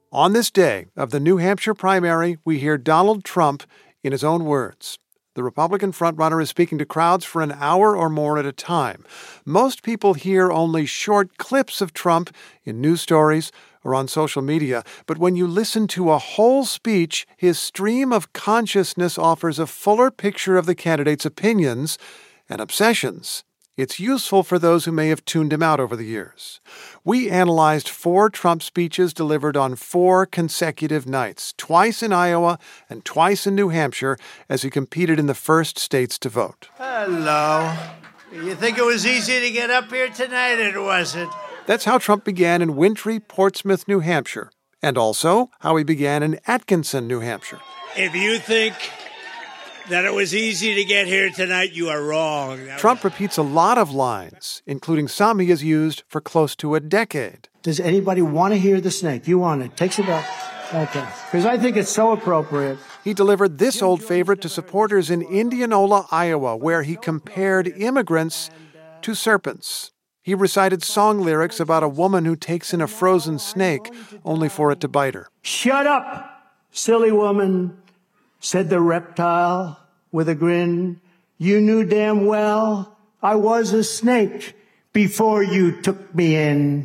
On this day of the New Hampshire primary, we hear Donald Trump in his own words. The Republican frontrunner is speaking to crowds for an hour or more at a time. Most people hear only short clips of Trump in news stories or on social media, but when you listen to a whole speech, his stream of consciousness offers a fuller picture of the candidate's opinions and obsessions. It's useful for those who may have tuned him out over the years. We analyzed 4 Trump speeches delivered on 4 consecutive nights, twice in Iowa and twice in New Hampshire, as he competed in the first states to vote. Hello. You think it was easy to get up here tonight? It wasn't. That's how Trump began in wintry Portsmouth, New Hampshire, and also how he began in Atkinson, New Hampshire. If you think that it was easy to get here tonight, you are wrong. Trump repeats a lot of lines, including some he has used for close to a decade. Does anybody want to hear the snake? You want it. Takes about... Okay. Because I think it's so appropriate. He delivered this old favorite to supporters in Indianola, Iowa, where he compared immigrants to serpents. He recited song lyrics about a woman who takes in a frozen snake only for it to bite her. Shut up, silly woman, said the reptile with a grin. You knew damn well I was a snake before you took me in.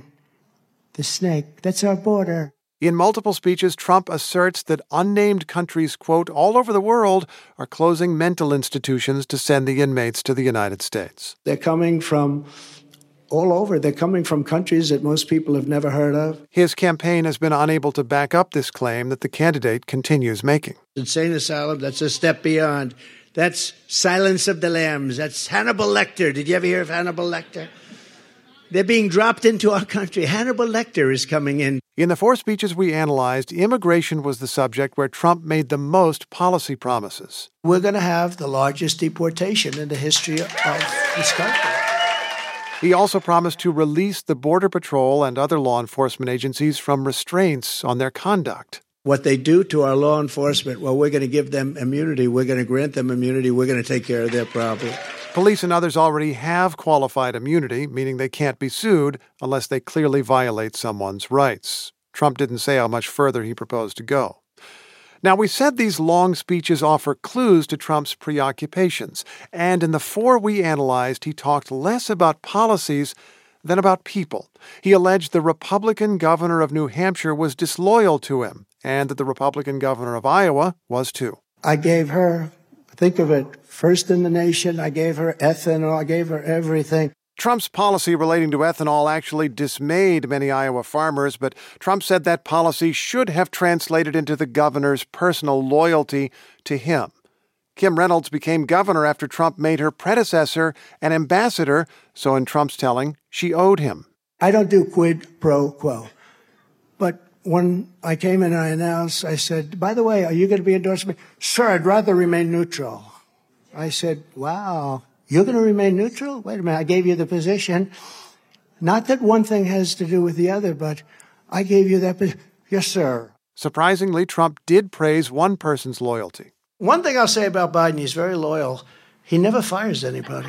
The snake, that's our border. In multiple speeches, Trump asserts that unnamed countries, quote, all over the world are closing mental institutions to send the inmates to the United States. They're coming from all over. They're coming from countries that most people have never heard of. His campaign has been unable to back up this claim that the candidate continues making. Insane asylum, that's a step beyond. That's Silence of the Lambs. That's Hannibal Lecter. Did you ever hear of Hannibal Lecter? They're being dropped into our country. Hannibal Lecter is coming in. In the 4 speeches we analyzed, immigration was the subject where Trump made the most policy promises. We're going to have the largest deportation in the history of this country. He also promised to release the Border Patrol and other law enforcement agencies from restraints on their conduct. What they do to our law enforcement, well, we're going to give them immunity. We're going to grant them immunity. We're going to take care of their problem. Police and others already have qualified immunity, meaning they can't be sued unless they clearly violate someone's rights. Trump didn't say how much further he proposed to go. Now, we said these long speeches offer clues to Trump's preoccupations, and in the 4 we analyzed, he talked less about policies than about people. He alleged the Republican governor of New Hampshire was disloyal to him, and that the Republican governor of Iowa was too. I gave her, think of it, first in the nation. I gave her ethanol. I gave her everything. Trump's policy relating to ethanol actually dismayed many Iowa farmers, but Trump said that policy should have translated into the governor's personal loyalty to him. Kim Reynolds became governor after Trump made her predecessor an ambassador, so in Trump's telling, she owed him. I don't do quid pro quo. But when I came in and I announced, I said, by the way, are you going to be endorsing me? Sir, I'd rather remain neutral. I said, wow. You're going to remain neutral? Wait a minute, I gave you the position. Not that one thing has to do with the other, but I gave you that position. Yes, sir. Surprisingly, Trump did praise one person's loyalty. One thing I'll say about Biden, he's very loyal. He never fires anybody.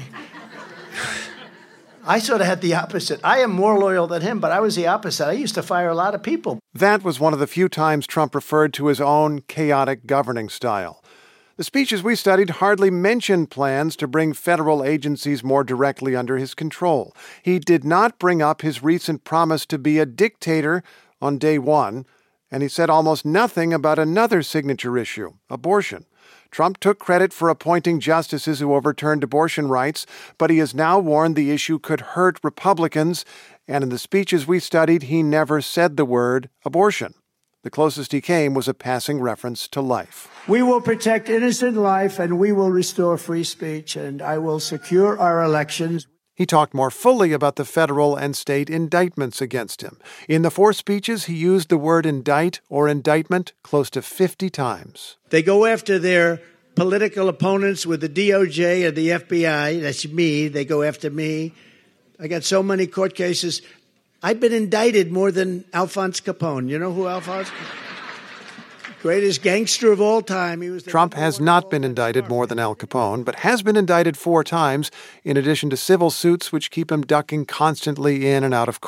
I sort of had the opposite. I am more loyal than him, but I was the opposite. I used to fire a lot of people. That was one of the few times Trump referred to his own chaotic governing style. The speeches we studied hardly mentioned plans to bring federal agencies more directly under his control. He did not bring up his recent promise to be a dictator on day one, and he said almost nothing about another signature issue, abortion. Trump took credit for appointing justices who overturned abortion rights, but he has now warned the issue could hurt Republicans, and in the speeches we studied, he never said the word abortion. The closest he came was a passing reference to life. We will protect innocent life, and we will restore free speech, and I will secure our elections. He talked more fully about the federal and state indictments against him. In the 4 speeches, he used the word indict or indictment close to 50 times. They go after their political opponents with the DOJ and the FBI. That's me. They go after me. I got so many court cases. I've been indicted more than Alphonse Capone. You know who Alphonse Capone? Greatest gangster of all time. Trump has not been indicted more than Al Capone, but has been indicted 4 times, in addition to civil suits which keep him ducking constantly in and out of court.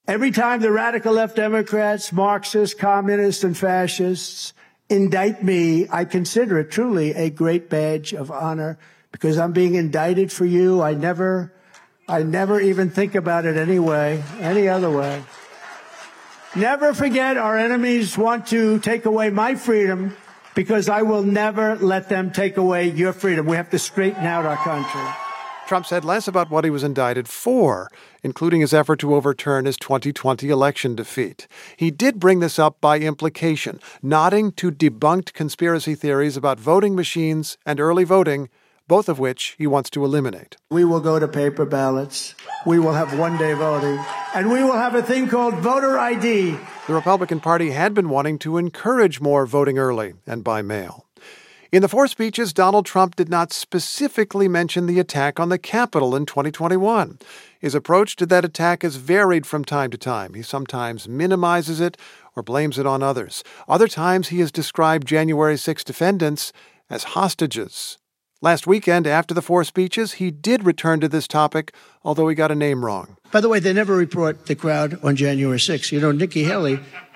Every time the radical left Democrats, Marxists, communists, and fascists indict me, I consider it truly a great badge of honor because I'm being indicted for you. I never even think about it any other way. Never forget our enemies want to take away my freedom because I will never let them take away your freedom. We have to straighten out our country. Trump said less about what he was indicted for, including his effort to overturn his 2020 election defeat. He did bring this up by implication, nodding to debunked conspiracy theories about voting machines and early voting, both of which he wants to eliminate. We will go to paper ballots. We will have one-day voting. And we will have a thing called voter ID. The Republican Party had been wanting to encourage more voting early and by mail. In the four speeches, Donald Trump did not specifically mention the attack on the Capitol in 2021. His approach to that attack has varied from time to time. He sometimes minimizes it or blames it on others. Other times, he has described January 6 defendants as hostages. Last weekend, after the four speeches, he did return to this topic, although he got a name wrong. By the way, they never report the crowd on January 6th. You know, Nikki Haley,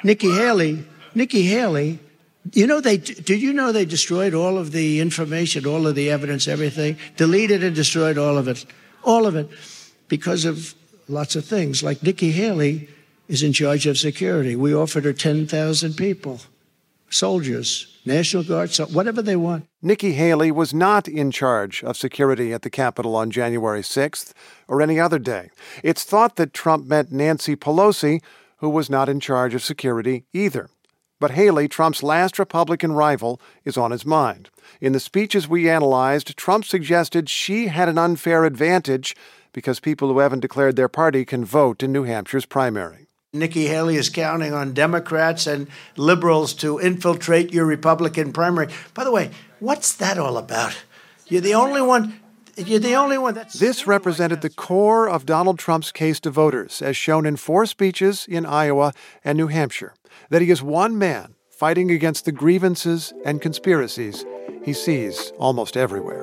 did you know they destroyed all of the information, all of the evidence, everything, deleted and destroyed all of it, because of lots of things. Like Nikki Haley is in charge of security. We offered her 10,000 people, soldiers, National Guard, so whatever they want. Nikki Haley was not in charge of security at the Capitol on January 6th or any other day. It's thought that Trump meant Nancy Pelosi, who was not in charge of security either. But Haley, Trump's last Republican rival, is on his mind. In the speeches we analyzed, Trump suggested she had an unfair advantage because people who haven't declared their party can vote in New Hampshire's primary. Nikki Haley is counting on Democrats and liberals to infiltrate your Republican primary. By the way, what's that all about? You're the only one that's... This represented the core of Donald Trump's case to voters, as shown in four speeches in Iowa and New Hampshire, that he is one man fighting against the grievances and conspiracies he sees almost everywhere.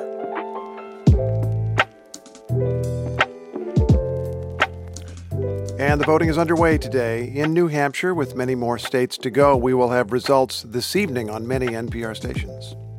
And the voting is underway today in New Hampshire, with many more states to go. We will have results this evening on many NPR stations.